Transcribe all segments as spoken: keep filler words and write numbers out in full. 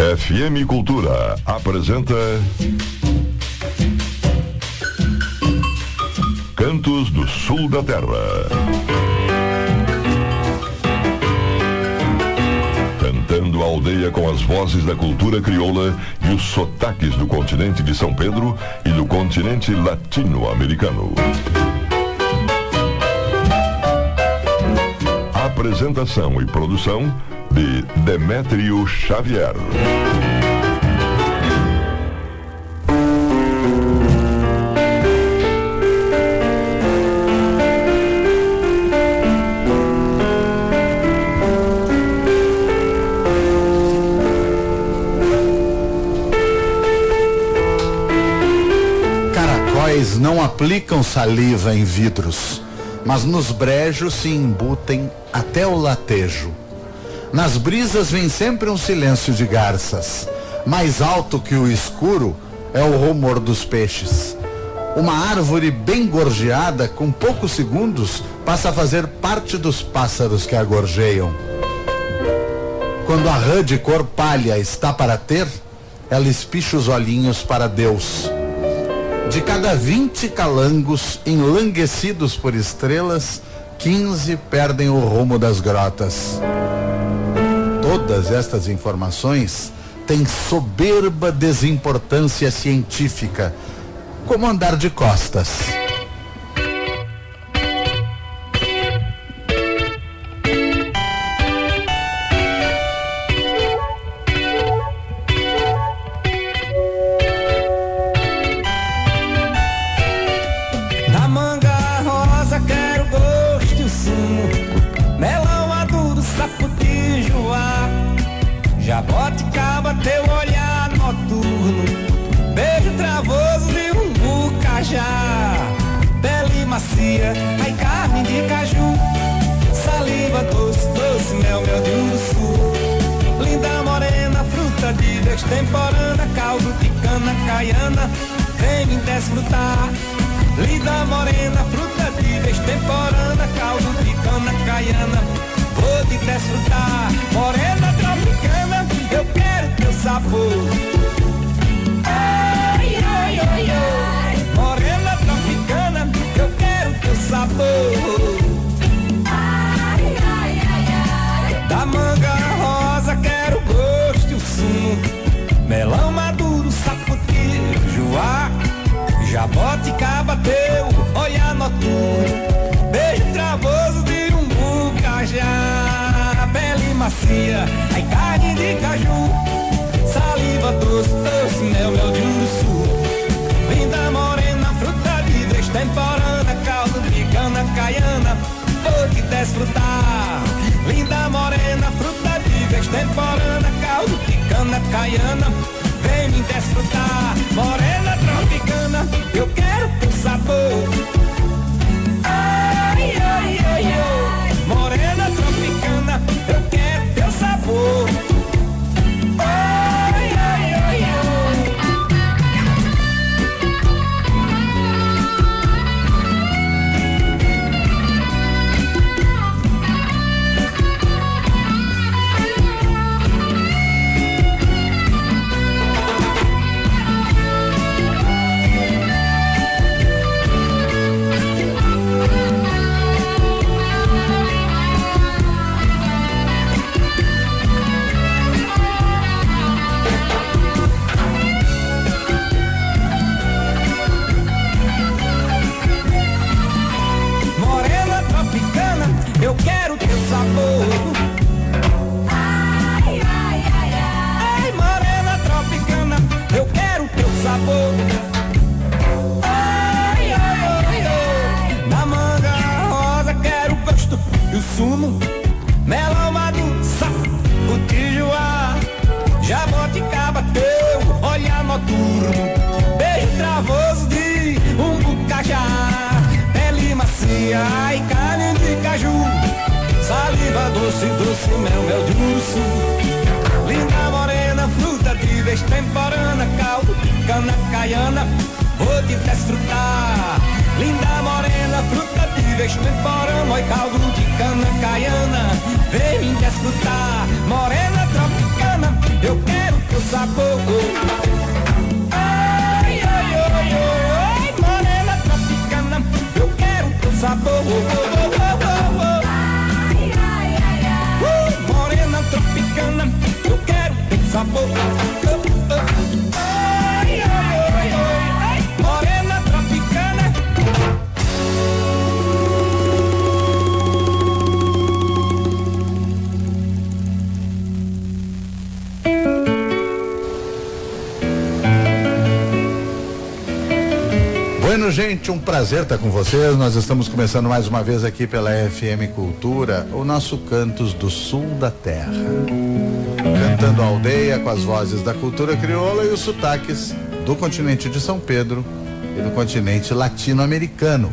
F M Cultura apresenta Cantos do Sul da Terra. Cantando a aldeia com as vozes da cultura crioula e os sotaques do continente de São Pedro e do continente latino-americano. Apresentação e produção de Demétrio Xavier. Caracóis não aplicam saliva em vidros, mas nos brejos se embutem até o latejo. Nas brisas vem sempre um silêncio de garças. Mais alto que o escuro é o rumor dos peixes. Uma árvore bem gorjeada, com poucos segundos, passa a fazer parte dos pássaros que a gorjeiam. Quando a rã de cor palha está para ter, ela espicha os olhinhos para Deus. De cada vinte calangos enlanguecidos por estrelas, quinze perdem o rumo das grotas. Todas estas informações têm soberba desimportância científica, como andar de costas. Da manga rosa quero gosto e o sumo, melão maduro, saputijoá, jaboticaba, teu olhar noturno, beijo travoso de um bucajá, pele macia, ai carne de caju, saliva doce, doce, mel, mel de uruçu, linda morena, fruta de destemporânea, caldo de cana caiana, vem me desfrutar. Linda morena, fruta de destemporânea, caldo de cana caiana, vou te desfrutar. Morena tropicana, eu quero teu sabor. Ai, ai, ai, ai. Morena tropicana, eu quero teu sabor. Ai, ai, ai, ai. Da manga rosa quero gosto e o sumo, melão maduro, saputijoá, jaboticaba, teu olhar noturno, beijo travoso de um bucajá, pele macia, ai carne de caju, saliva doce, doce, mel, mel de uruçu, linda morena, fruta de destemporânea, caldo de cana caiana, vou te desfrutar. Linda morena, fruta de destemporânea, caldo de cana caiana, vem me desfrutar. Morena tropicana, eu quero teu sabor. Ai, ai, ai, ai. Morena tropicana, eu quero teu sabor. Ai, ai, ai, ai. Eu quero teu sabor. Ai, ai, ai, ai. Ai, morena tropicana, eu quero teu sabor. Ai, ai, ai, ai. Na manga rosa quero gosto e o sumo, melão maduro, saputijoá, jaboticaba, teu olhar noturno, beijo travoso de um bucajá, pele macia, ai carne de caju, saliva doce, doce, mel, mel de urso, linda morena, fruta de destemporânea, caldo de cana caiana, vou te desfrutar. Linda morena, fruta de destemporânea, oi caldo de cana caiana, vem me desfrutar. Morena tropicana, eu quero teu sabor. Ai, ai, ai, ai, morena tropicana, eu quero teu sabor. Ai, ai, ai, ai. Uh, morena tropicana, eu quero teu sabor. Ai, ai, ai, ai, morena tropicana. Bueno, gente, um prazer estar com vocês. Nós estamos começando mais uma vez aqui pela F M Cultura, o nosso Cantos do Sul da Terra. Cantando a aldeia com as vozes da cultura crioula e os sotaques do continente de São Pedro e do continente latino-americano.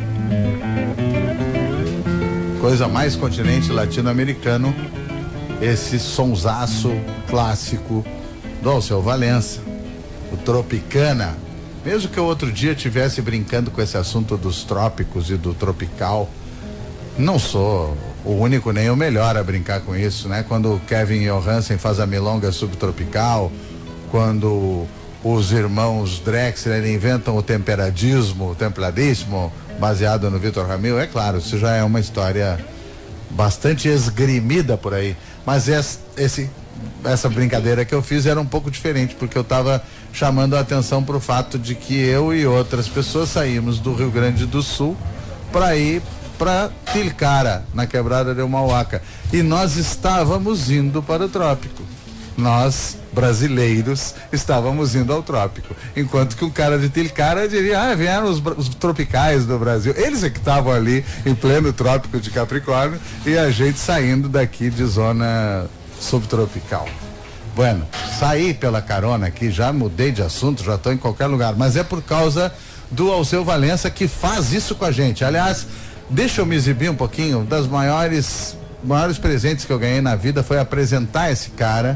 Coisa mais continente latino-americano, esse sonsaço clássico do Alceu Valença, o Tropicana. Mesmo que eu outro dia estivesse brincando com esse assunto dos trópicos e do tropical, não sou o único nem o melhor a brincar com isso, né? Quando o Kevin Johansen faz a milonga subtropical, quando os irmãos Drexler inventam o temperadismo, o templadismo, baseado no Vitor Ramil, é claro, isso já é uma história bastante esgrimida por aí, mas esse, esse essa brincadeira que eu fiz era um pouco diferente, porque eu estava chamando a atenção para o fato de que eu e outras pessoas saímos do Rio Grande do Sul para ir para Tilcara, na quebrada de Mauaca, e nós estávamos indo para o trópico. Nós, brasileiros, estávamos indo ao trópico, enquanto que um cara de Tilcara diria, ah, vieram os, os tropicais do Brasil. Eles é que estavam ali em pleno trópico de Capricórnio e a gente saindo daqui de zona subtropical. Bueno, saí pela carona aqui, já mudei de assunto, já estou em qualquer lugar, mas é por causa do Alceu Valença que faz isso com a gente. Aliás, deixa eu me exibir um pouquinho. Das maiores maiores presentes que eu ganhei na vida foi apresentar esse cara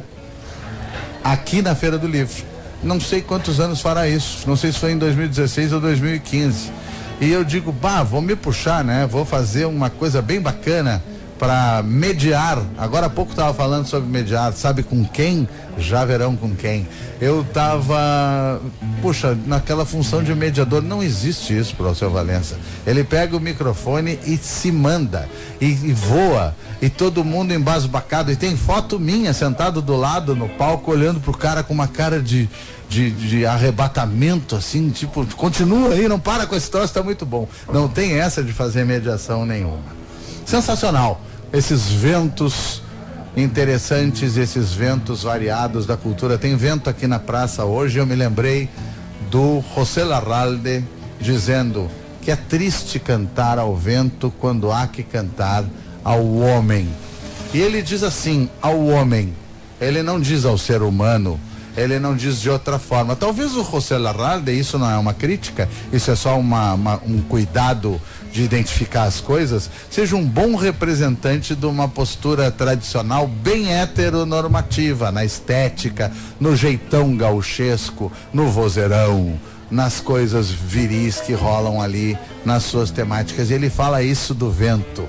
aqui na Feira do Livro. Não sei quantos anos fará isso, não sei se foi em dois mil e dezesseis ou dois mil e quinze. E eu digo, bah, vou me puxar, né? Vou fazer uma coisa bem bacana para mediar. Agora há pouco estava falando sobre mediar, sabe com quem? Já verão com quem. Eu estava, puxa, naquela função de mediador. Não existe isso para o Alceu Valença. Ele pega o microfone e se manda, e, e voa, e todo mundo embasbacado, e tem foto minha sentado do lado no palco, olhando pro cara com uma cara de De, de arrebatamento, assim, tipo, continua aí, não para com esse troço, tá muito bom. Não tem essa de fazer mediação nenhuma. Sensacional, esses ventos interessantes, esses ventos variados da cultura. Tem vento aqui na praça hoje, eu me lembrei do José Larralde dizendo que é triste cantar ao vento quando há que cantar ao homem. E ele diz assim, ao homem, ele não diz ao ser humano, ele não diz de outra forma. Talvez o José Larralde, isso não é uma crítica, isso é só uma, uma, um cuidado de identificar as coisas, seja um bom representante de uma postura tradicional bem heteronormativa, na estética, no jeitão gauchesco, no vozeirão, nas coisas viris que rolam ali, nas suas temáticas. E ele fala isso do vento.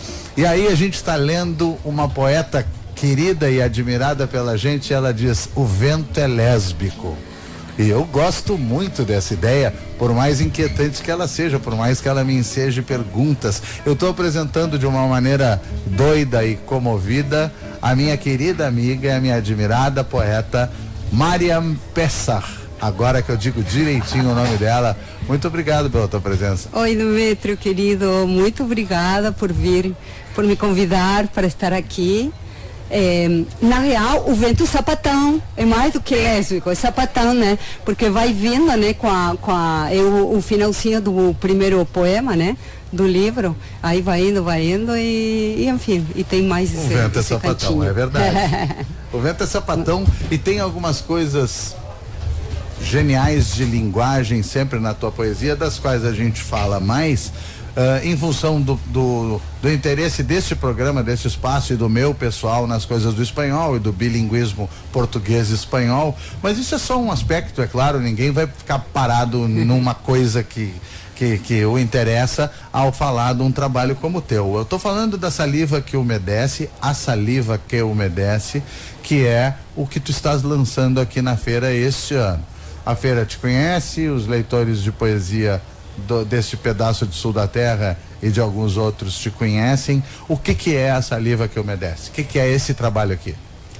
E aí a gente está lendo uma poeta querida e admirada pela gente, ela diz, o vento é lésbico. E eu gosto muito dessa ideia, por mais inquietante que ela seja, por mais que ela me enseje perguntas. Eu estou apresentando de uma maneira doida e comovida a minha querida amiga, a minha admirada poeta Mariam Pessar. Agora que eu digo direitinho o nome dela, muito obrigado pela tua presença. Oi, Demetrio, querido, muito obrigada por vir, por me convidar para estar aqui. É, na real, o vento sapatão é mais do que lésbico, é sapatão, né? Porque vai vindo, né, com a, com a, é o, o finalzinho do primeiro poema, né? Do livro, aí vai indo, vai indo e, e enfim, e tem mais esse, o vento esse é sapatão, cantinho. é verdade. O vento é sapatão e tem algumas coisas geniais de linguagem sempre na tua poesia, das quais a gente fala mais. Uh, em função do, do, do interesse deste programa, deste espaço e do meu pessoal nas coisas do espanhol e do bilinguismo português e espanhol, mas isso é só um aspecto, é claro, ninguém vai ficar parado numa coisa que, que, que o interessa ao falar de um trabalho como o teu. Eu estou falando da Saliva que Umedece, a Saliva que Umedece, que é o que tu estás lançando aqui na feira este ano. A feira te conhece, os leitores de poesia do, deste pedaço de sul da terra e de alguns outros te conhecem. O que que é a Saliva que Umedece? O que que é esse trabalho aqui?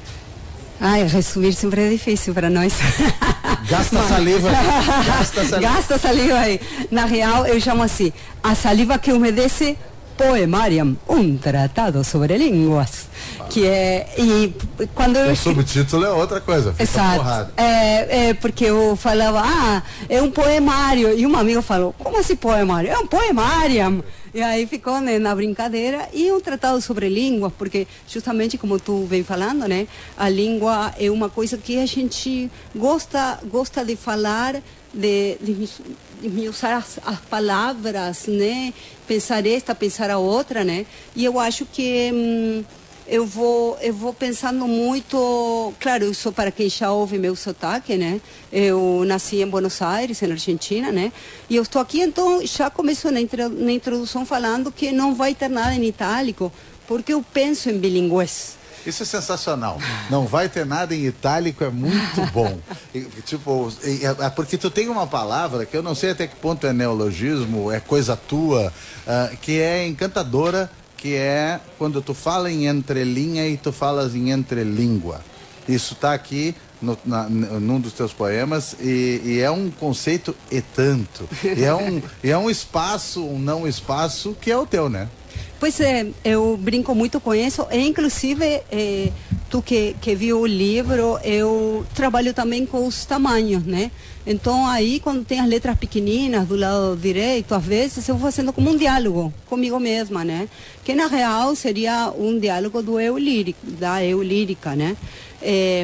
Ai, resumir sempre é difícil para nós. Gasta saliva. Gasta saliva. Gasta saliva aí. Na real, eu chamo assim, a saliva que umedece Poemariam, um tratado sobre línguas. Que é, e quando eu... O subtítulo é outra coisa, fica Exato. porrada. É, é, porque eu falava, ah, é um poemário, e um amigo falou, como assim poemário? É um poemariam. E aí ficou, né, na brincadeira, e um tratado sobre línguas, porque justamente como tu vem falando, né, a língua é uma coisa que a gente gosta, gosta de falar, de, de, de usar as, as palavras, né, pensar esta, pensar a outra, né, e eu acho que hum, eu vou eu vou pensando muito, claro, eu sou, para quem já ouve meu sotaque, né, eu nasci em Buenos Aires, na Argentina, né, e eu estou aqui, então já começo na, intro, na introdução falando que não vai ter nada em itálico, porque eu penso em bilinguês. Isso é sensacional. Não vai ter nada em itálico, é muito bom. E, tipo, e, é porque tu tem uma palavra que eu não sei até que ponto é neologismo, é coisa tua, uh, que é encantadora, que é quando tu fala em entrelinha e tu falas em entrelíngua. Isso está aqui no, na, num dos teus poemas e, e é um conceito e tanto. E é um, e é um espaço, um não espaço que é o teu, né? Pois é, eu brinco muito com isso, e inclusive, eh, tu que, que viu o livro, eu trabalho também com os tamanhos, né? Então aí, quando tem as letras pequeninas do lado direito, às vezes eu vou fazendo como um diálogo comigo mesma, né? Que na real seria um diálogo do eu lírico, da eu lírica, né? É,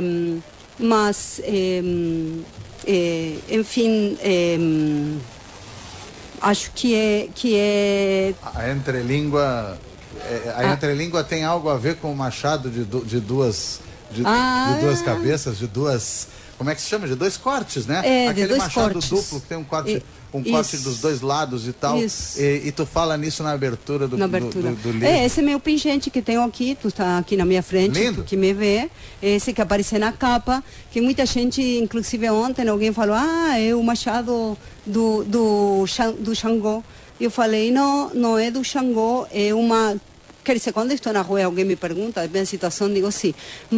mas, é, é, enfim... É, acho que é que é a entrelíngua é, a ah. entrelíngua tem algo a ver com o machado de, du, de duas de, ah. de duas cabeças, de duas, como é que se chama, de dois cortes, né? É, aquele de dois machado cortes. Duplo que tem um corte e, um corte dos dois lados e tal. E, e tu fala nisso na abertura do, na abertura. do, do, do livro. É, esse é meu pingente que tenho aqui, tu está aqui na minha frente, lindo. Tu que me vê, esse que aparece na capa, que muita gente, inclusive ontem, alguém falou, ah, é o machado do, do, do Xangô. Eu falei, não, não é do Xangô, é uma... Quer dizer, quando estou na rua e alguém me pergunta, é bem situação, digo sim.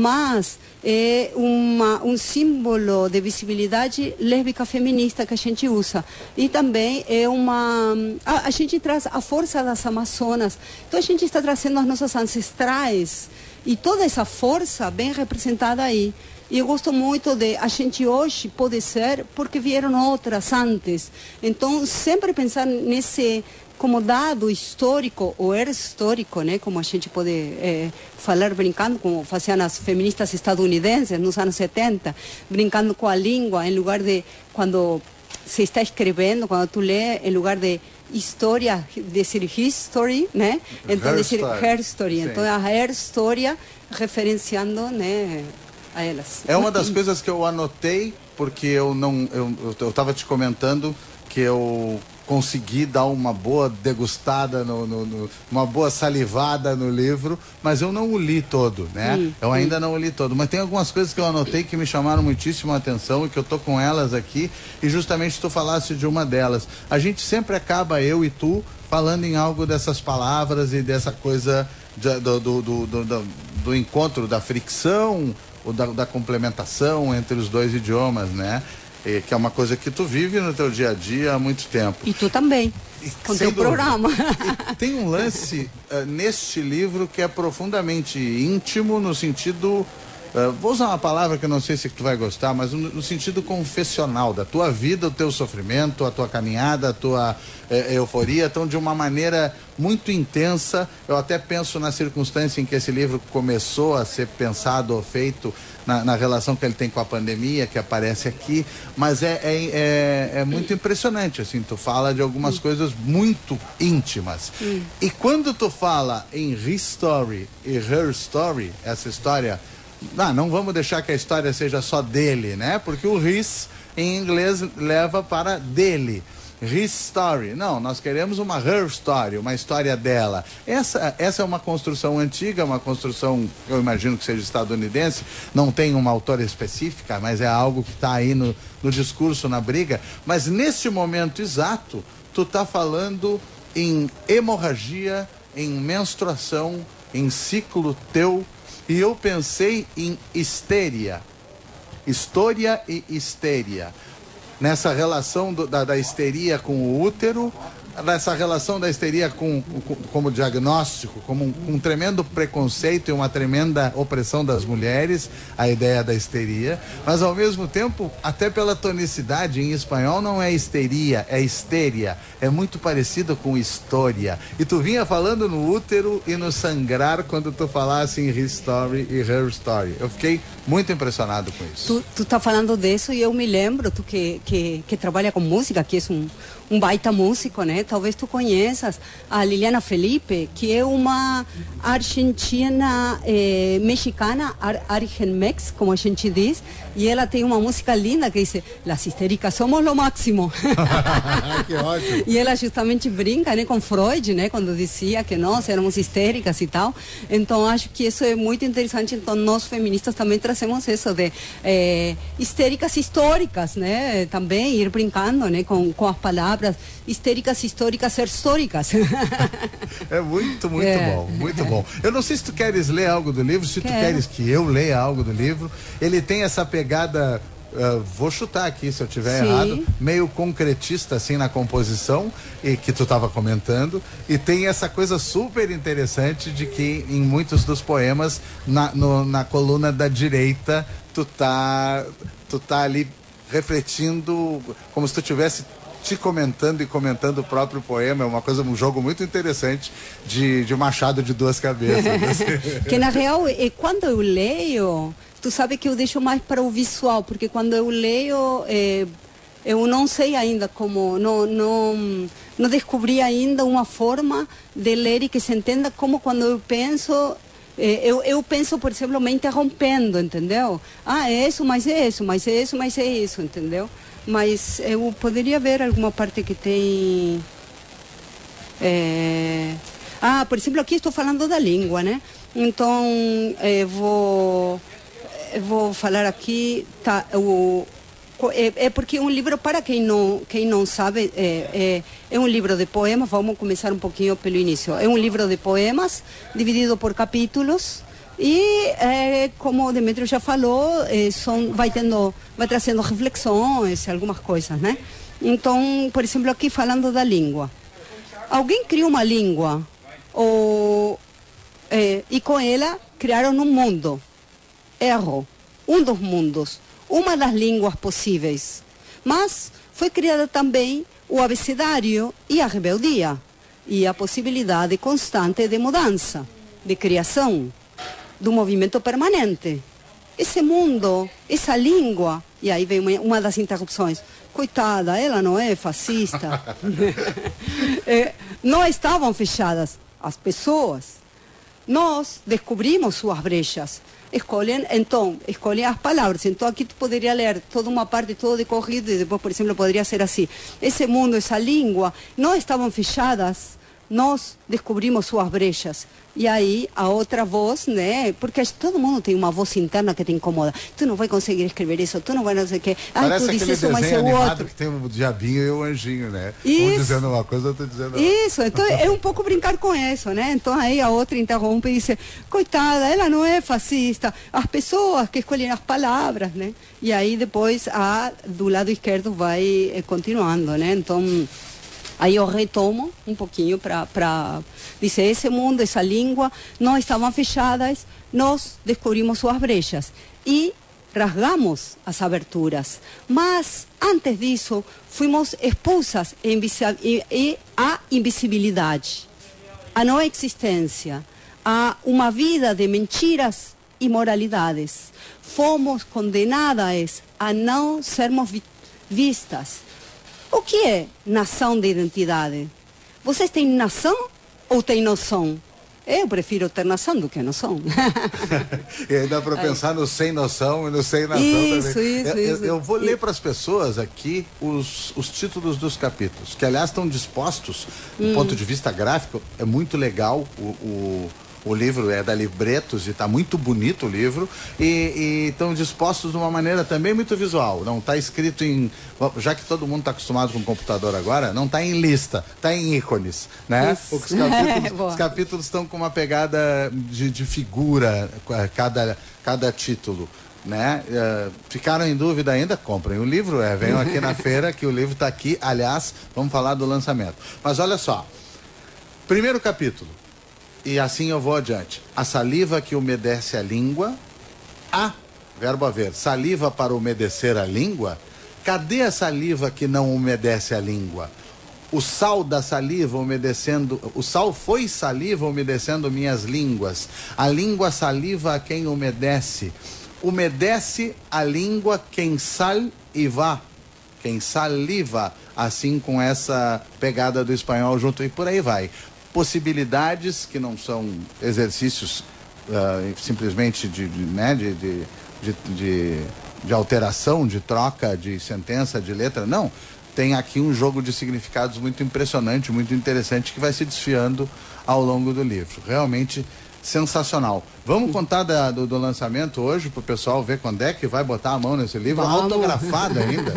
Mas é uma, um símbolo de visibilidade lésbica feminista que a gente usa. E também é uma... A, a gente traz a força das Amazonas. Então a gente está trazendo as nossas ancestrais. E toda essa força bem representada aí. E eu gosto muito de... A gente hoje pode ser porque vieram outras antes. Então, sempre pensar nesse... como dado histórico ou era histórico, né, como a gente pode é, falar brincando, como faziam as feministas estadunidenses nos anos setenta, brincando com a língua, em lugar de, quando se está escrevendo, quando tu lê, em lugar de história, dizer history, né, então her dizer story. her story, então a her história referenciando, né, a elas. É uma das coisas que eu anotei, porque eu não, eu estava te comentando que eu consegui dar uma boa degustada, no, no, no, uma boa salivada no livro, mas eu não o li todo, né? Hum, eu ainda hum. não o li todo, mas tem algumas coisas que eu anotei que me chamaram muitíssimo a atenção e que eu tô com elas aqui, e justamente tu falaste de uma delas. A gente sempre acaba, eu e tu, falando em algo dessas palavras e dessa coisa de, do, do, do, do, do, do encontro, da fricção, ou da, da complementação entre os dois idiomas, né? E, que é uma coisa que tu vive no teu dia a dia há muito tempo. E tu também, e, com teu programa. E tem um lance uh, neste livro que é profundamente íntimo, no sentido... Uh, vou usar uma palavra que eu não sei se tu vai gostar, mas no, no sentido confessional da tua vida, o teu sofrimento, a tua caminhada, a tua eh, euforia, então de uma maneira muito intensa. Eu até penso na circunstância em que esse livro começou a ser pensado ou feito na, na relação que ele tem com a pandemia, que aparece aqui, mas é, é, é, é muito impressionante, assim, tu fala de algumas hum. coisas muito íntimas. Hum. E quando tu fala em his story e her story, essa história... Não, não vamos deixar que a história seja só dele, né? Porque o his, em inglês, leva para dele. his story. Não, nós queremos uma her story, uma história dela. Essa, essa é uma construção antiga, uma construção, eu imagino que seja estadunidense, não tem uma autora específica, mas é algo que está aí no, no discurso, na briga. Mas neste momento exato, tu tá falando em hemorragia, em menstruação, em ciclo teu, e eu pensei em histeria. História e histeria. Nessa relação do, da, da histeria com o útero, nessa relação da histeria com, com, como diagnóstico, como um, um tremendo preconceito e uma tremenda opressão das mulheres, a ideia da histeria, mas ao mesmo tempo, até pela tonicidade, em espanhol não é histeria, é histeria, é muito parecido com história. E tu vinha falando no útero e no sangrar quando tu falasse em his story e her story. Eu fiquei muito impressionado com isso. Tu, tu tá falando disso e eu me lembro, tu que, que, que trabalha com música, que é um, um baita músico, né? Talvez tu conheças a Liliana Felipe, que é uma argentina eh, mexicana, ar, argenmex, como a gente diz, e ela tem uma música linda que diz: "Las histéricas somos lo máximo". Que ótimo. E ela justamente brinca, né, com Freud, né, quando dizia que nós éramos histéricas e tal. Então acho que isso é muito interessante. Então nós feministas também trazemos isso de eh, histéricas históricas, né, também ir brincando, né, com, com as palavras histéricas históricas ser históricas. É muito, muito é. bom, muito bom. Eu não sei se tu queres ler algo do livro, se Quero. tu queres que eu leia algo do livro. Ele tem essa pegada, uh, vou chutar aqui se eu tiver Sim. errado, meio concretista assim na composição, e que tu estava comentando, e tem essa coisa super interessante de que em muitos dos poemas, na, no, na coluna da direita, tu tá, tu tá ali refletindo como se tu tivesse te comentando e comentando o próprio poema. É uma coisa, um jogo muito interessante de, de machado de duas cabeças. Que na real, é, quando eu leio, tu sabe que eu deixo mais para o visual, porque quando eu leio, é, eu não sei ainda como, não, não, não descobri ainda uma forma de ler e que se entenda como quando eu penso. Eu, eu penso, por exemplo, me interrompendo, entendeu? Ah, é isso, mas é isso, mas é isso, mas é isso, entendeu? Mas eu poderia ver alguma parte que tem... É... Ah, por exemplo, aqui estou falando da língua, né? Então, eu vou, eu vou falar aqui... Tá, o, é, é porque é um livro, para quem não, quem não sabe, é, é, é um livro de poemas. Vamos começar um pouquinho pelo início. É um livro de poemas, dividido por capítulos. E, é, como o Demetrio já falou, é, são, vai, tendo, vai trazendo reflexões, algumas coisas, né? Então, por exemplo, aqui falando da língua. Alguém criou uma língua, ou, é, e com ela criaram um mundo. Erro, um dos mundos, uma das línguas possíveis. Mas foi criada também o abecedário e a rebeldia, e a possibilidade constante de mudança, de criação, do movimento permanente. Esse mundo, essa língua, e aí vem uma, uma das interrupções, coitada, ela não é fascista. é, não estavam fechadas as pessoas. Nós descobrimos suas brechas. Escolhem, então, escolhem as palavras. Então aqui tu poderia ler toda uma parte, todo de corrido, e depois, por exemplo, poderia ser assim: esse mundo, essa língua, não estavam fechadas, nós descobrimos suas brechas. E aí a outra voz, né? Porque todo mundo tem uma voz interna que te incomoda. Tu não vai conseguir escrever isso, tu não vai não sei o quê. Ai, tu disse isso, mas é o outro. Que tem o diabinho e o anjinho, né? Isso. Um dizendo uma coisa, outro dizendo outra. Isso, então é um pouco brincar com isso, né? Então aí a outra interrompe e diz: coitada, ela não é fascista. As pessoas que escolhem as palavras, né? E aí depois a do lado esquerdo vai eh, continuando, né? Então aí eu retomo um pouquinho para dizer: esse mundo, essa língua, não estavam fechadas, nós descobrimos suas brechas e rasgamos as aberturas. Mas, antes disso, fomos expulsas e à invisibilidade, à não existência, a uma vida de mentiras e moralidades. Fomos condenadas a não sermos vistas. O que é nação de identidade? Vocês têm nação ou têm noção? Eu prefiro ter noção do que noção. E aí dá para pensar no sem noção e no sem nação isso, também. Isso, eu, isso. Eu vou ler para as pessoas aqui os, os títulos dos capítulos, que aliás estão dispostos, do hum. ponto de vista gráfico, é muito legal o... o O livro é da Libretos e está muito bonito o livro e estão dispostos de uma maneira também muito visual. Não está escrito em... Já que todo mundo está acostumado com o computador agora, não está em lista, está em ícones, né? Os capítulos, os capítulos estão com uma pegada de, de figura, cada, cada título. Né? Uh, ficaram em dúvida ainda? Comprem o livro, é, venham aqui na feira que o livro está aqui. Aliás, vamos falar do lançamento. Mas olha só, primeiro capítulo. E assim eu vou adiante. A saliva que umedece a língua. A, verbo haver, saliva para umedecer a língua. Cadê a saliva que não umedece a língua? O sal da saliva umedecendo... O sal foi saliva umedecendo minhas línguas. A língua saliva a quem umedece. Umedece a língua quem saliva. Quem saliva. Assim com essa pegada do espanhol junto e por aí vai. Possibilidades que não são exercícios uh, simplesmente de, de, né, de, de, de, de, de alteração, de troca de sentença, de letra, não. Tem aqui um jogo de significados muito impressionante, muito interessante, que vai se desfiando ao longo do livro. Realmente sensacional. Vamos contar da, do, do lançamento hoje para o pessoal ver quando é que vai botar a mão nesse livro, Vamos. autografado ainda.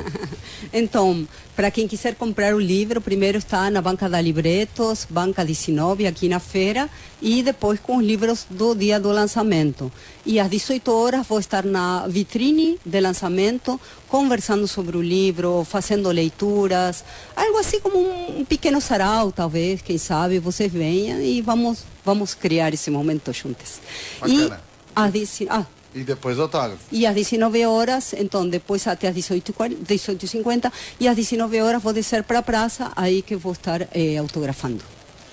Então, para quem quiser comprar o livro, primeiro está na banca da Libretos, banca dezenove, aqui na feira, e depois com os livros do dia do lançamento. E às dezoito horas vou estar na vitrine de lançamento, conversando sobre o livro, fazendo leituras, algo assim como um, um pequeno sarau, talvez, quem sabe, vocês venham e vamos, vamos criar esse momento juntos. Bacana. E às dezenove... Ah, E depois autógrafo. E às dezenove horas, então, depois até às dezoito e cinquenta, e às dezenove horas vou descer para a praça, aí que vou estar eh, autografando.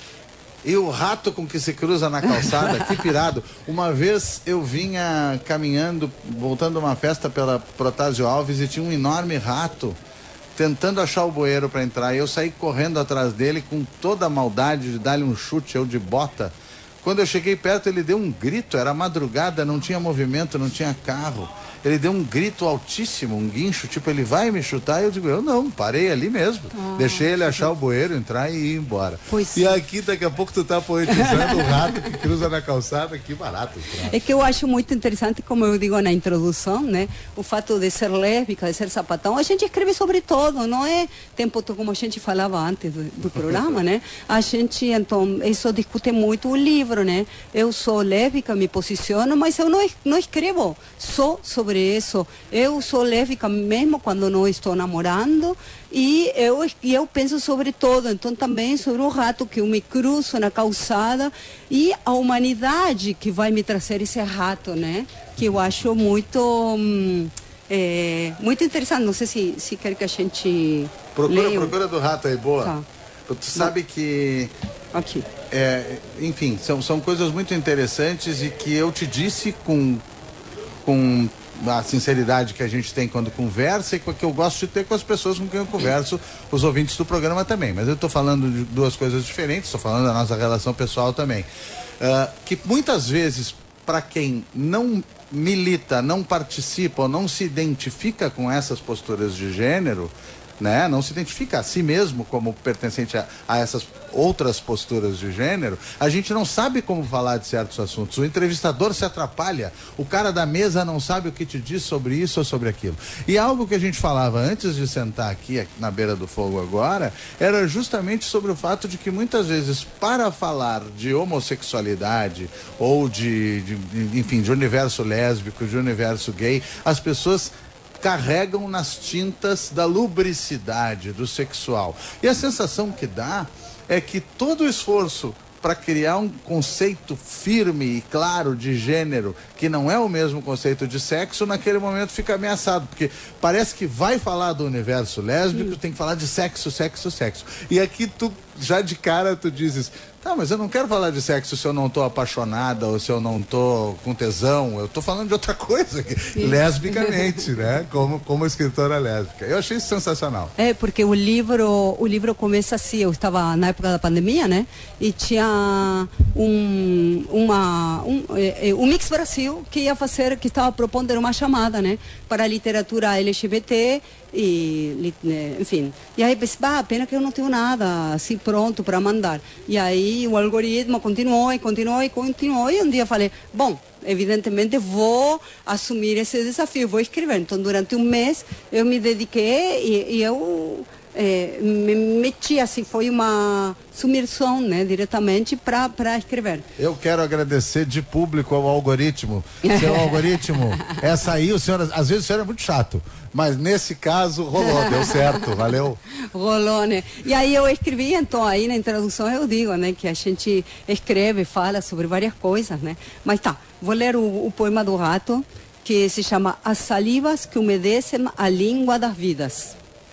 E o rato com que se cruza na calçada, que pirado. Uma vez eu vinha caminhando, voltando a uma festa pela Protásio Alves e tinha um enorme rato tentando achar o bueiro para entrar. E eu saí correndo atrás dele com toda a maldade de dar-lhe um chute, eu de bota. Quando eu cheguei perto, ele deu um grito, era madrugada, não tinha movimento, não tinha carro. Ele deu um grito altíssimo, um guincho, tipo, ele vai me chutar? Eu digo, eu não, parei ali mesmo. Ah, deixei ele achar o bueiro, entrar e ir embora. Pois e aqui, daqui a pouco, tu tá poetizando o rato que cruza na calçada, que barato. É que eu acho muito interessante, como eu digo na introdução, né? O fato de ser lésbica, de ser sapatão, a gente escreve sobre todo, não é tempo como a gente falava antes do, do programa, né? A gente, então, isso discute muito o livro, né? Eu sou lésbica, me posiciono, mas eu não, não escrevo só sobre isso. Eu sou lésbica mesmo quando não estou namorando e eu, e eu penso sobre todo, então também sobre o rato que eu me cruzo na calçada e a humanidade que vai me trazer esse rato, né? Que eu acho muito... Hum, é, muito interessante. Não sei se, se quer que a gente procura, leia. Procura do rato aí, boa. Tá. Tu sabe que... Aqui. É, enfim, são, são coisas muito interessantes e que eu te disse com, com a sinceridade que a gente tem quando conversa e que eu gosto de ter com as pessoas com quem eu converso, os ouvintes do programa também. Mas eu estou falando de duas coisas diferentes, estou falando da nossa relação pessoal também. Uh, que muitas vezes, para quem não milita, não participa ou não se identifica com essas posturas de gênero, né? Não se identifica a si mesmo como pertencente a, a essas outras posturas de gênero, a gente não sabe como falar de certos assuntos. O entrevistador se atrapalha, o cara da mesa não sabe o que te diz sobre isso ou sobre aquilo. E algo que a gente falava antes de sentar aqui na beira do fogo agora, era justamente sobre o fato de que muitas vezes, para falar de homossexualidade ou de, de, de enfim, de universo lésbico, de universo gay, as pessoas carregam nas tintas da lubricidade, do sexual. E a sensação que dá é que todo o esforço para criar um conceito firme e claro de gênero, que não é o mesmo conceito de sexo, naquele momento fica ameaçado, porque parece que vai falar do universo lésbico, hum. tem que falar de sexo, sexo, sexo. E aqui tu já de cara tu dizes, tá, mas eu não quero falar de sexo se eu não tô apaixonada ou se eu não tô com tesão, eu tô falando de outra coisa, lesbicamente, né? Como, como escritora lésbica. Eu achei isso sensacional. É, porque o livro, o livro começa assim, eu estava na época da pandemia, né? E tinha um, uma, um, é, um Mix Brasil que ia fazer, que estava propondo uma chamada, né? Para a literatura L G B T e, enfim. E aí pensei, bah, pena que eu não tenho nada assim pronto para mandar. E aí o algoritmo continuou e continuou e continuou. E um dia falei, bom, evidentemente vou assumir esse desafio, vou escrever. Então, durante um mês eu me dediquei e, e eu é, me meti assim, foi uma submersão, né, diretamente para para escrever. Eu quero agradecer de público ao algoritmo. Seu algoritmo, essa aí, o senhor, às vezes o senhor é muito chato, mas nesse caso rolou, deu certo, valeu. Rolou, né? E aí eu escrevi, então aí na introdução eu digo, né, que a gente escreve, fala sobre várias coisas, né? Mas tá, vou ler o, o poema do rato, que se chama As Salivas que Umedecem a Língua das Vidas.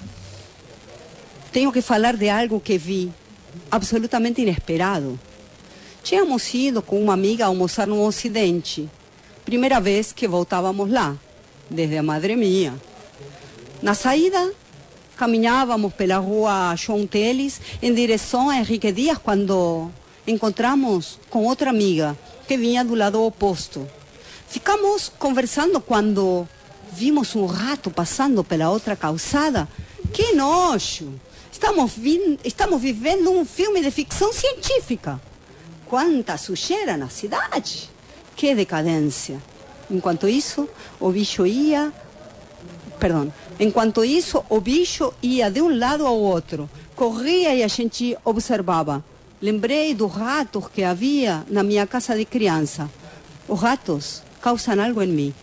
Tenho que falar de algo que vi, absolutamente inesperado. Tínhamos ido com uma amiga almoçar no Ocidente. Primeira vez que voltávamos lá, desde a Madre Mia. Na saída, caminhávamos pela rua João Teles em direção a Henrique Dias quando encontramos com outra amiga que vinha do lado oposto. Ficamos conversando quando vimos um rato passando pela outra calçada. Que nojo! Estamos, vi estamos vivendo um filme de ficção científica. Quanta sujeira na cidade! Que decadência! Enquanto isso, o bicho ia... Perdão. Enquanto isso, o bicho ia de um lado ao outro. Corria e a gente observava. Lembrei dos ratos que havia na minha casa de criança. Os ratos causam algo em mim.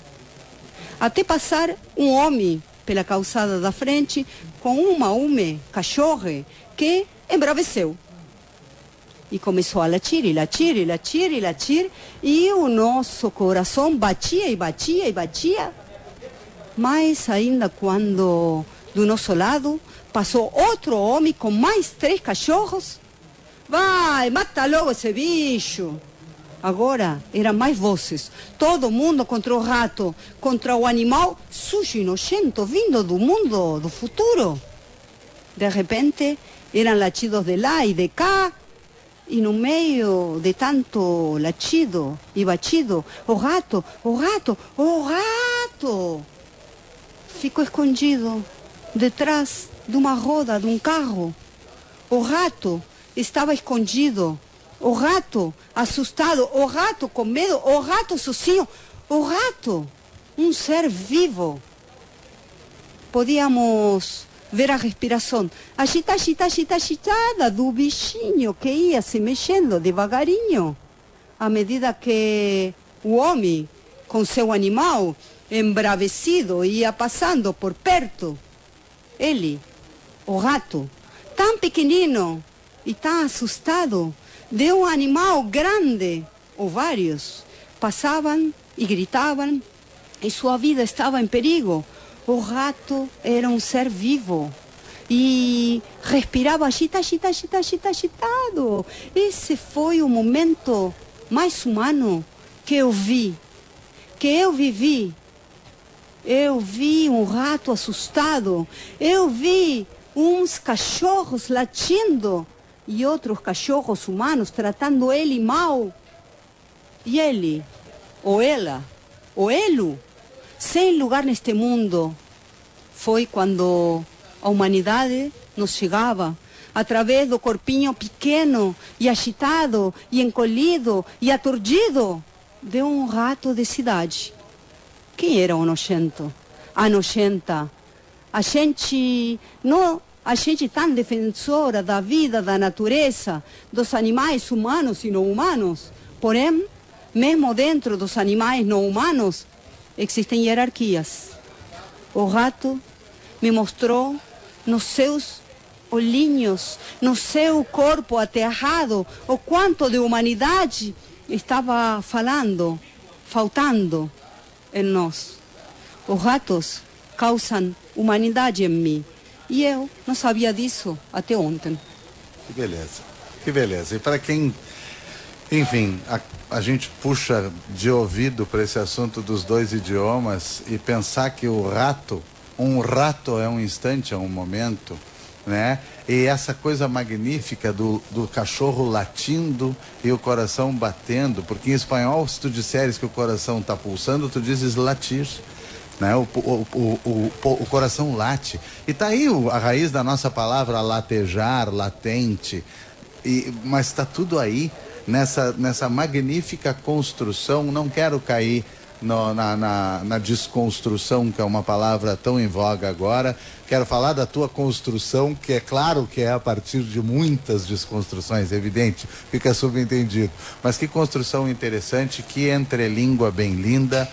Até passar um homem pela calçada da frente com uma ume cachorra que embraveceu. E começou a latir, e latir, e latir, e latir, e o nosso coração batia e batia e batia. Mas ainda quando do nosso lado passou outro homem com mais três cachorros. Vai, mata logo esse bicho. Agora eram mais vozes. Todo mundo contra o rato, contra o animal sujo e nojento vindo do mundo do futuro. De repente eram latidos de lá e de cá. E no meio de tanto latido e batido, o rato, o rato, o rato ficou escondido detrás de uma roda de um carro. O rato estava escondido. O rato assustado, o rato com medo, o rato sozinho, o rato, um ser vivo. Podíamos ver a respiração, agita, agita, agita, agitada do bichinho que ia se mexendo devagarinho, à medida que o homem, com seu animal, embravecido, ia passando por perto. Ele, o rato, tão pequenino e tão assustado, de um animal grande, ou vários, passavam e gritavam, e sua vida estava em perigo. O rato era um ser vivo e respirava agita, agita, agita, agita, agitado. Esse foi o momento mais humano que eu vi, que eu vivi. Eu vi um rato assustado, eu vi uns cachorros latindo e outros cachorros humanos tratando ele mal. E ele, ou ela, ou ele, sem lugar neste mundo. Foi quando a humanidade nos chegava através do corpinho pequeno e agitado e encolhido e aturdido de um rato de cidade. Quem era o nojento? A nojenta. A gente não... A gente tão defensora da vida, da natureza, dos animais humanos e não humanos. Porém, mesmo dentro dos animais não humanos, existem hierarquias. O rato me mostrou nos seus olhinhos, no seu corpo aterrado, o quanto de humanidade estava falando, faltando em nós. Os ratos causam humanidade em mim. E eu não sabia disso até ontem. Que beleza, que beleza. E para quem, enfim, a, a gente puxa de ouvido para esse assunto dos dois idiomas e pensar que o rato, um rato é um instante, é um momento, né? E essa coisa magnífica do, do cachorro latindo e o coração batendo, porque em espanhol, se tu disseres que o coração está pulsando, tu dizes latir, né? O, o, o, o, o coração late. E tá aí o, a raiz da nossa palavra latejar, latente, e, mas está tudo aí nessa, nessa magnífica construção. Não quero cair No, na, na, na desconstrução, que é uma palavra tão em voga agora. Quero falar da tua construção, que é claro que é a partir de muitas desconstruções, evidente, fica subentendido. Mas que construção interessante, que entrelíngua bem linda.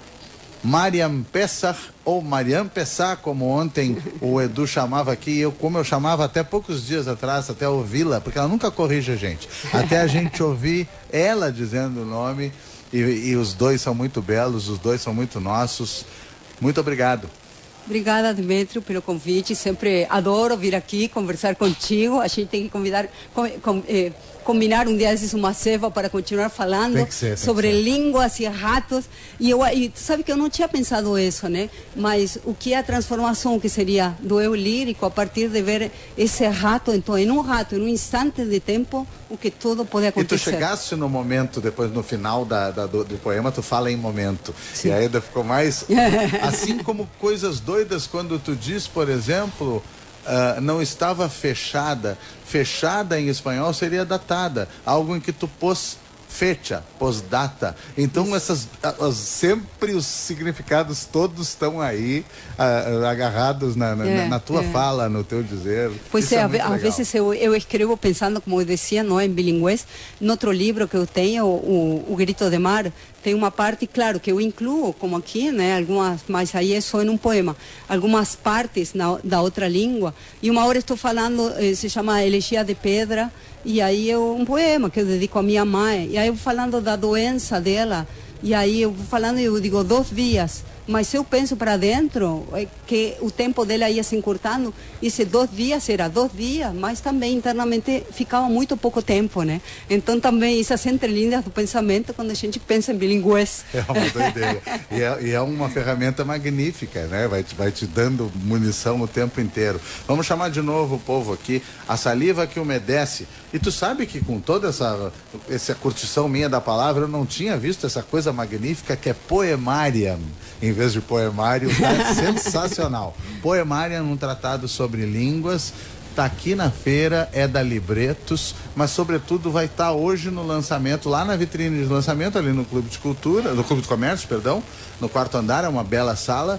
Mariam Pessah, ou Mariam Pessah, como ontem o Edu chamava aqui, eu, como eu chamava até poucos dias atrás, até ouvi-la, porque ela nunca corrige a gente, até a gente ouvir ela dizendo o nome. E, e os dois são muito belos, os dois são muito nossos. Muito obrigado. Obrigada, Demétrio, pelo convite. Sempre adoro vir aqui conversar contigo. A gente tem que convidar, com, com, eh, combinar um dia desses uma ceva para continuar falando tem que ser, tem sobre que ser. línguas e ratos. E, eu, e tu sabe que eu não tinha pensado isso, né? Mas o que é a transformação que seria do eu lírico a partir de ver esse rato, então, em um rato, em um instante de tempo, o que tudo pode acontecer. E tu chegaste no momento, depois no final da, da, do, do poema, tu fala em momento. Sim. E ainda ficou mais... Assim como coisas doidas, quando tu diz, por exemplo, uh, não estava fechada. Fechada em espanhol seria datada. Algo em que tu pôs fecha, pôs data. Então, essas, as, sempre os significados todos estão aí, uh, agarrados na, na, é, na tua é. fala, no teu dizer. Pois é, é às vezes eu, eu escrevo pensando, como eu dizia, não, em bilinguês. No outro livro que eu tenho, o, o Grito de Mar, tem uma parte, claro, que eu incluo, como aqui, né, algumas, mas aí é só em um poema, algumas partes na, da outra língua. E uma hora estou falando, eh, se chama Elegia de Pedra, e aí é um poema que eu dedico à minha mãe. E aí eu vou falando da doença dela, e aí eu vou falando e eu digo dois dias. Mas se eu penso para dentro, é que o tempo dela ia se encurtando, e se dois dias era dois dias, mas também internamente ficava muito pouco tempo, né? Então também essas entrelinhas do pensamento, quando a gente pensa em bilinguês. É uma doideira. e, é, e é uma ferramenta magnífica, né? Vai te, vai te dando munição o tempo inteiro. Vamos chamar de novo o povo aqui, a saliva que umedece. E tu sabe que com toda essa, essa curtição minha da palavra, eu não tinha visto essa coisa magnífica que é poemária. Em vez de poemário, tá sensacional. Poemário é um tratado sobre línguas, tá aqui na feira, é da Libretos, mas sobretudo vai estar tá hoje no lançamento, lá na vitrine de lançamento, ali no Clube de Cultura, no Clube de Comércio, perdão, no quarto andar, é uma bela sala.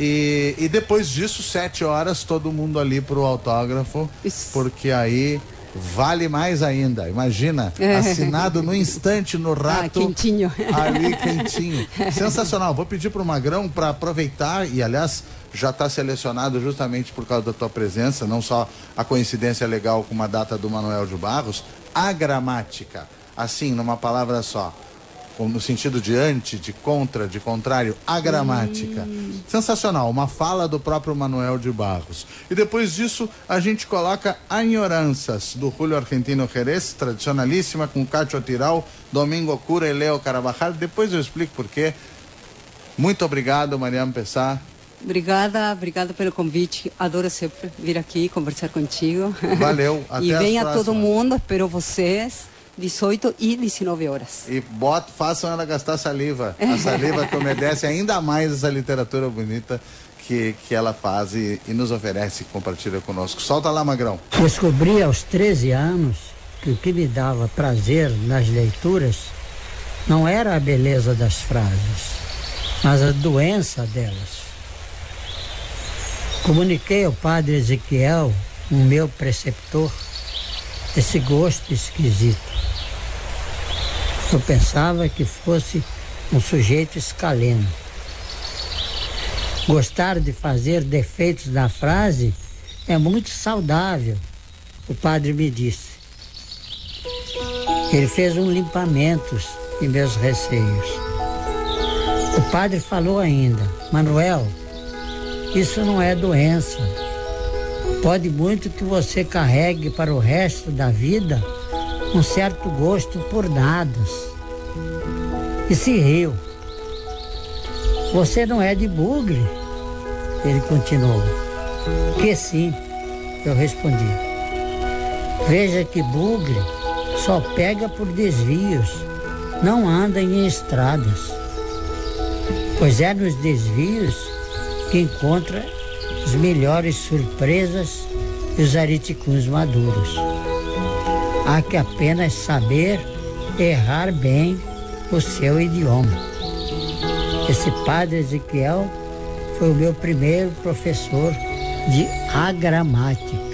E, e depois disso, sete horas, todo mundo ali pro autógrafo, Isso. porque aí vale mais ainda. Imagina, assinado no instante no rato. Ah, quentinho. Ali quentinho. Sensacional. Vou pedir pro Magrão para aproveitar, e aliás, já está selecionado justamente por causa da tua presença, não só a coincidência legal com uma data do Manuel de Barros, a gramática, assim, numa palavra só. No sentido de anti, de contra, de contrário, a gramática. Hum. Sensacional, uma fala do próprio Manuel de Barros. E depois disso, a gente coloca Añoranças, do Julio Argentino Jerez, tradicionalíssima, com Cacho Tiral, Domingo Cura e Leo Carabajal. Depois eu explico por quê. Muito obrigado, Mariam Pessah. Obrigada, obrigada pelo convite. Adoro sempre vir aqui conversar contigo. Valeu, até E venha as todo mundo, espero vocês. dezoito e dezenove horas. E bota, façam ela gastar saliva. A saliva que obedece ainda mais essa literatura bonita que, que ela faz e, e nos oferece e compartilha conosco. Solta lá, Magrão. Descobri aos treze anos que o que me dava prazer nas leituras não era a beleza das frases, mas a doença delas. Comuniquei ao padre Ezequiel, o meu preceptor, esse gosto esquisito. Eu pensava que fosse um sujeito escaleno. Gostar de fazer defeitos na frase é muito saudável, o padre me disse. Ele fez um limpamento em meus receios. O padre falou ainda: Manuel, isso não é doença. Pode muito que você carregue para o resto da vida um certo gosto por dados. E se riu. Você não é de bugre? Ele continuou. Que sim, eu respondi. Veja que bugre só pega por desvios, não anda em estradas. Pois é nos desvios que encontra as melhores surpresas e os ariticuns maduros. Há que apenas saber errar bem o seu idioma. Esse padre Ezequiel foi o meu primeiro professor de agramática.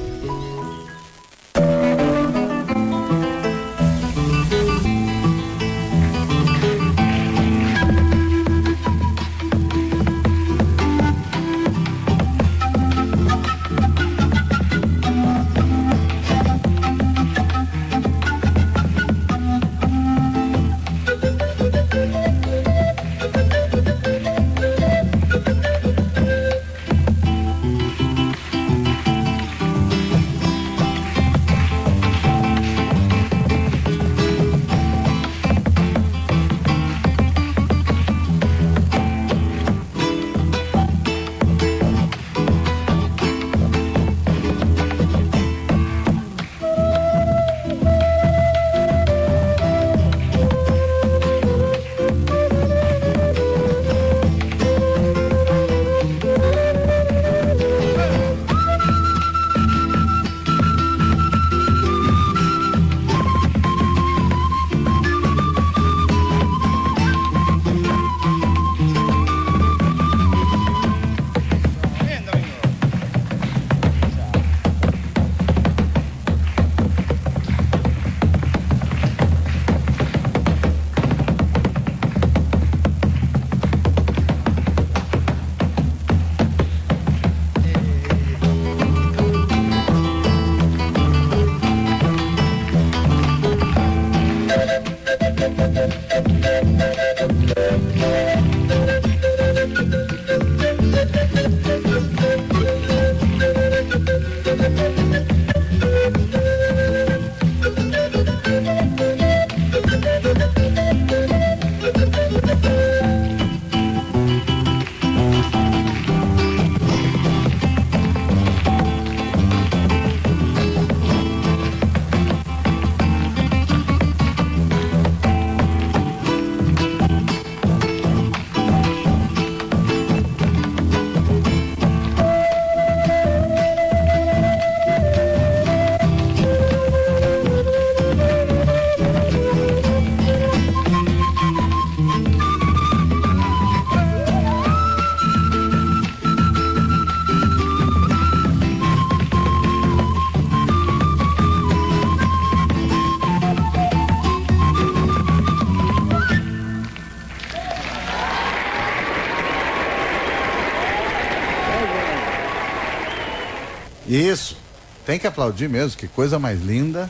Isso, tem que aplaudir mesmo, que coisa mais linda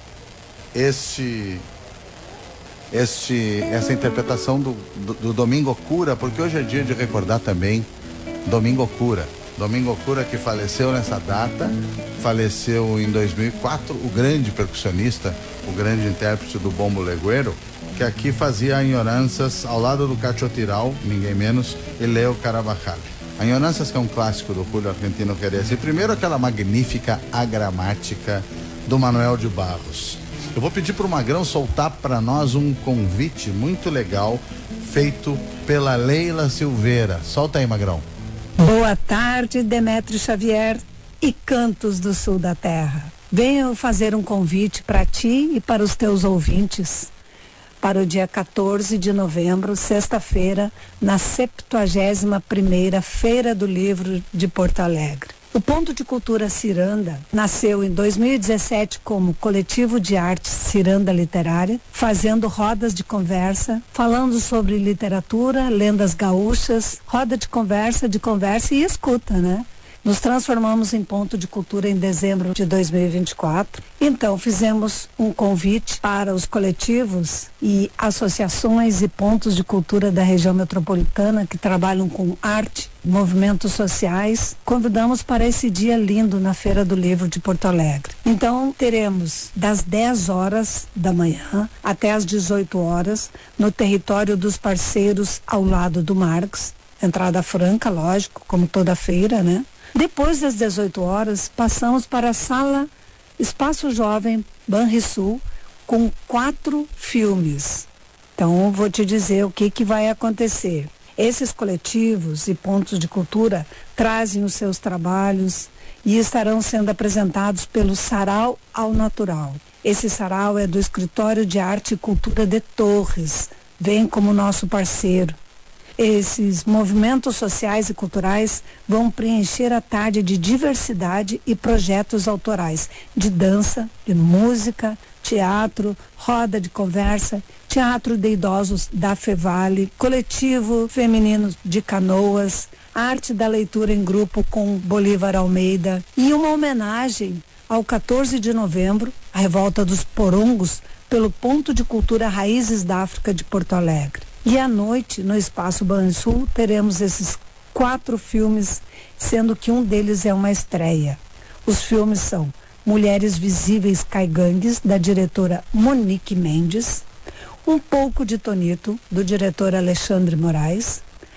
este, este, essa interpretação do, do, do Domingo Cura, porque hoje é dia de recordar também Domingo Cura. Domingo Cura, que faleceu nessa data, faleceu em dois mil e quatro, o grande percussionista, o grande intérprete do bombo legueiro, que aqui fazia anhoranças ao lado do Cachotiral, ninguém menos, e Leo Carabajal. Anhoranças, que é um clássico do Julio Argentino Jerez. E primeiro aquela magnífica agramática do Manuel de Barros. Eu vou pedir para o Magrão soltar para nós um convite muito legal feito pela Leila Silveira. Solta aí, Magrão. Boa tarde, Demétrio Xavier e Cantos do Sul da Terra. Venho fazer um convite para ti e para os teus ouvintes para o dia quatorze de novembro, sexta-feira, na septuagésima primeira Feira do Livro de Porto Alegre. O Ponto de Cultura Ciranda nasceu em dois mil e dezessete como coletivo de arte Ciranda Literária, fazendo rodas de conversa, falando sobre literatura, lendas gaúchas, roda de conversa, de conversa e escuta, né? Nos transformamos em ponto de cultura em dezembro de dois mil e vinte e quatro. Então, fizemos um convite para os coletivos e associações e pontos de cultura da região metropolitana que trabalham com arte, movimentos sociais. Convidamos para esse dia lindo na Feira do Livro de Porto Alegre. Então, teremos das dez horas da manhã até as dezoito horas no território dos parceiros ao lado do Marx. Entrada franca, lógico, como toda feira, né? Depois das dezoito horas, passamos para a sala Espaço Jovem Banrisul com quatro filmes. Então, vou te dizer o que, que vai acontecer. Esses coletivos e pontos de cultura trazem os seus trabalhos e estarão sendo apresentados pelo Sarau ao Natural. Esse sarau é do Escritório de Arte e Cultura de Torres. Vem como nosso parceiro. Esses movimentos sociais e culturais vão preencher a tarde de diversidade e projetos autorais, de dança, de música, teatro, roda de conversa, teatro de idosos da Fevale, coletivo feminino de Canoas, arte da leitura em grupo com Bolívar Almeida e uma homenagem ao quatorze de novembro, a revolta dos porongos, pelo Ponto de Cultura Raízes da África de Porto Alegre. E à noite, no Espaço Banrisul, teremos esses quatro filmes, sendo que um deles é uma estreia. Os filmes são Mulheres Visíveis Caigangues, da diretora Monique Mendes, Um Pouco de Tonito, do diretor Alexandre Moraes,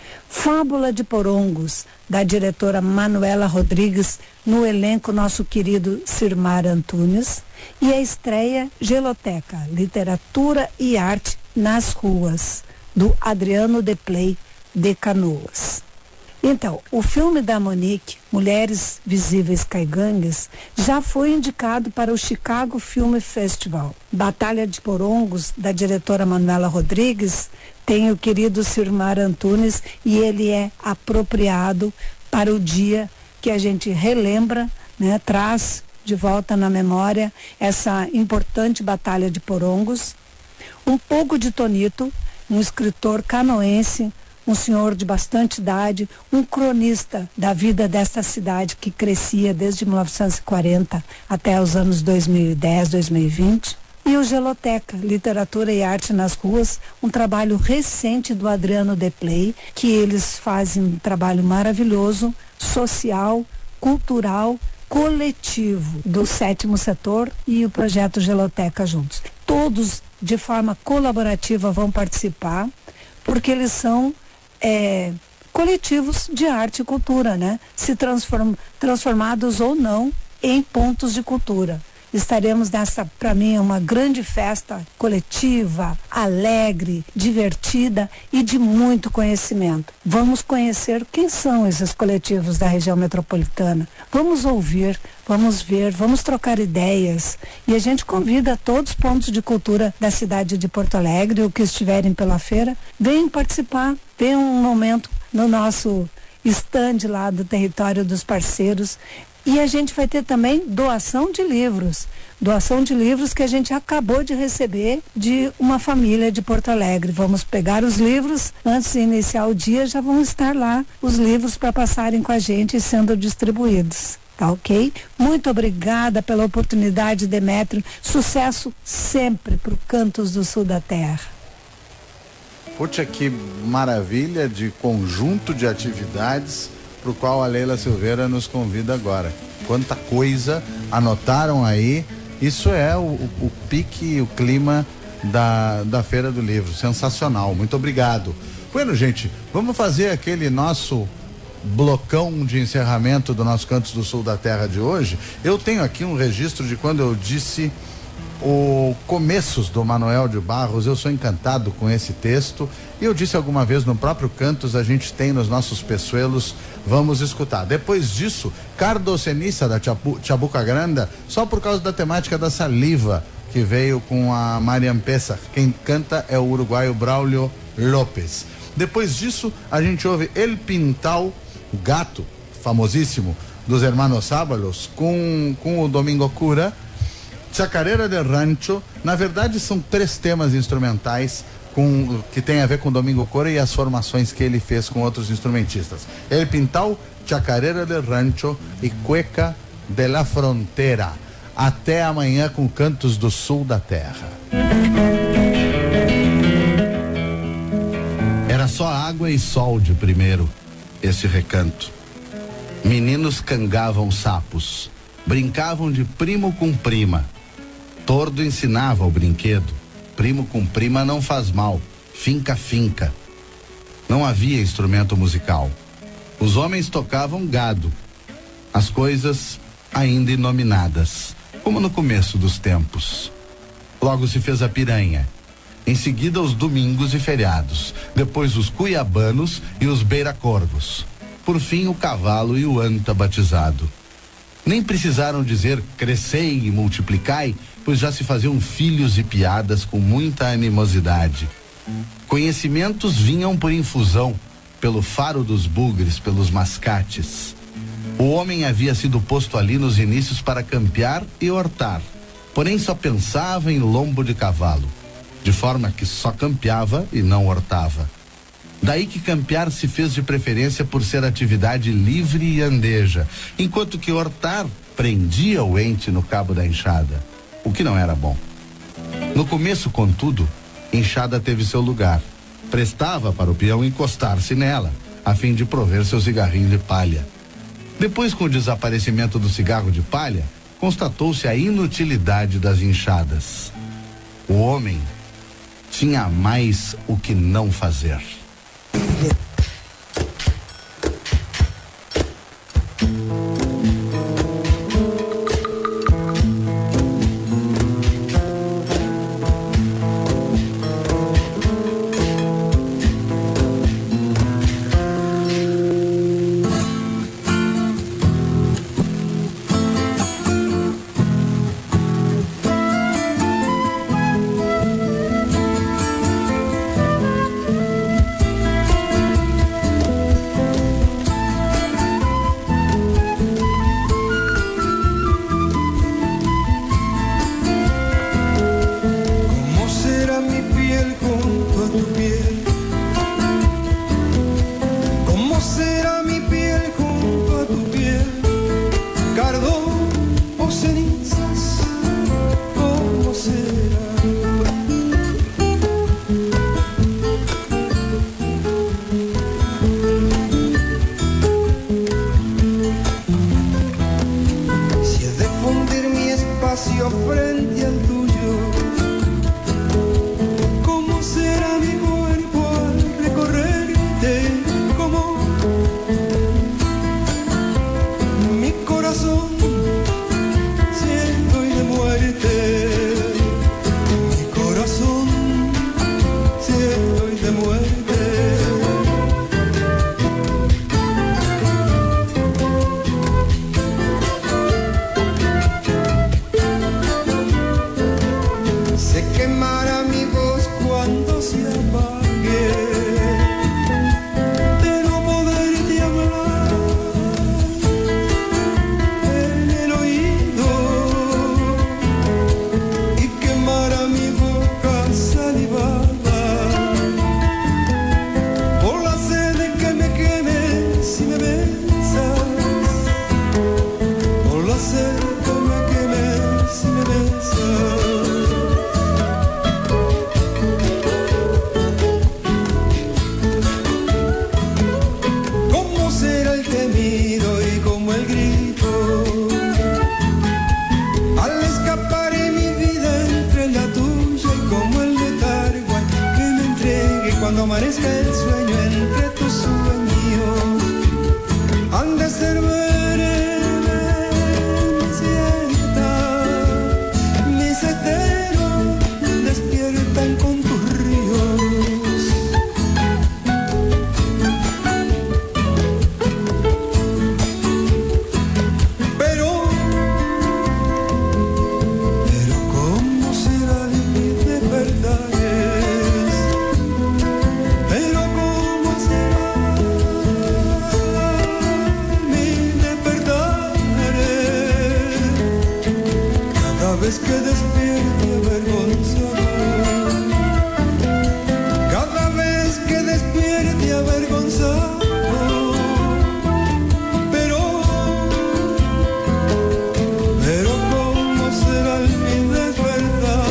Fábula de Porongos, da diretora Manuela Rodrigues, no elenco nosso querido Sirmar Antunes, e a estreia Geloteca, Literatura e Arte nas Ruas, do Adriano de Play de Canoas. Então, o filme da Monique, Mulheres Visíveis Caigangues, já foi indicado para o Chicago Film Festival. Batalha de Porongos, da diretora Manuela Rodrigues, tem o querido Sirmar Antunes e ele é apropriado para o dia que a gente relembra, né, traz de volta na memória essa importante Batalha de Porongos. Um Pouco de Tonito, um escritor canoense, um senhor de bastante idade, um cronista da vida desta cidade que crescia desde mil novecentos e quarenta até os anos dois mil e dez, dois mil e vinte. E o Geloteca, Literatura e Arte nas Ruas, um trabalho recente do Adriano de Play, que eles fazem um trabalho maravilhoso, social, cultural, coletivo do sétimo setor e o projeto Geloteca juntos. Todos de forma colaborativa vão participar, porque eles são é, coletivos de arte e cultura, né? Se transform, transformados ou não em pontos de cultura. Estaremos nessa, para mim, uma grande festa coletiva, alegre, divertida e de muito conhecimento. Vamos conhecer quem são esses coletivos da região metropolitana. Vamos ouvir, vamos ver, vamos trocar ideias. E a gente convida todos os pontos de cultura da cidade de Porto Alegre, ou que estiverem pela feira, venham participar, venham um momento no nosso estande lá do território dos parceiros. E a gente vai ter também doação de livros. Doação de livros que a gente acabou de receber de uma família de Porto Alegre. Vamos pegar os livros, antes de iniciar o dia, já vão estar lá os livros para passarem com a gente e sendo distribuídos. Tá ok? Muito obrigada pela oportunidade, Demétrio. Sucesso sempre para o Cantos do Sul da Terra. Puxa, que maravilha de conjunto de atividades para o qual a Leila Silveira nos convida agora. Quanta coisa anotaram aí. Isso é o, o, o pique, o clima da, da Feira do Livro. Sensacional. Muito obrigado. Bueno, gente, vamos fazer aquele nosso blocão de encerramento do nosso Cantos do Sul da Terra de hoje. Eu tenho aqui um registro de quando eu disse o começos do Manuel de Barros. Eu sou encantado com esse texto e eu disse alguma vez no próprio Cantos, a gente tem nos nossos peçoelos. Vamos escutar. Depois disso, Cardo Ceniça da Chabu, Chabuca Granda, só por causa da temática da saliva, que veio com a Mariam Pessar. Quem canta é o uruguaio Braulio Lopes. Depois disso, a gente ouve El Pintal, o gato famosíssimo dos Hermanos Sábalos, com, com o Domingo Cura. Chacarera de Rancho. Na verdade, são três temas instrumentais com, que tem a ver com Domingo Cora e as formações que ele fez com outros instrumentistas. El Pintal, Chacarera del Rancho e Cueca de la Frontera. Até amanhã com Cantos do Sul da Terra. Era só água e sol de primeiro, esse recanto. Meninos cangavam sapos, brincavam de primo com prima. Tordo ensinava o brinquedo. Primo com prima não faz mal, finca, finca. Não havia instrumento musical. Os homens tocavam gado. As coisas ainda inominadas, como no começo dos tempos. Logo se fez a piranha. Em seguida os domingos e feriados. Depois os cuiabanos e os beira-corvos. Por fim o cavalo e o anta batizado. Nem precisaram dizer crescei e multiplicai, pois já se faziam filhos e piadas com muita animosidade. Conhecimentos vinham por infusão, pelo faro dos bugres, pelos mascates. O homem havia sido posto ali nos inícios para campear e hortar, porém só pensava em lombo de cavalo, de forma que só campeava e não hortava. Daí que campear se fez de preferência por ser atividade livre e andeja, enquanto que hortar prendia o ente no cabo da enxada, o que não era bom. No começo, contudo, enxada teve seu lugar. Prestava para o peão encostar-se nela, a fim de prover seu cigarrinho de palha. Depois, com o desaparecimento do cigarro de palha, constatou-se a inutilidade das enxadas. O homem tinha mais o que não fazer. vez que despierte avergonzado, haberte avergonzado, pero, pero cómo será mi despertar.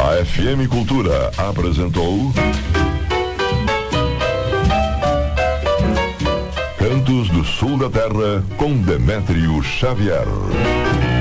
A F M Cultura apresentou Cantos do Sul da Terra com Demétrio Xavier.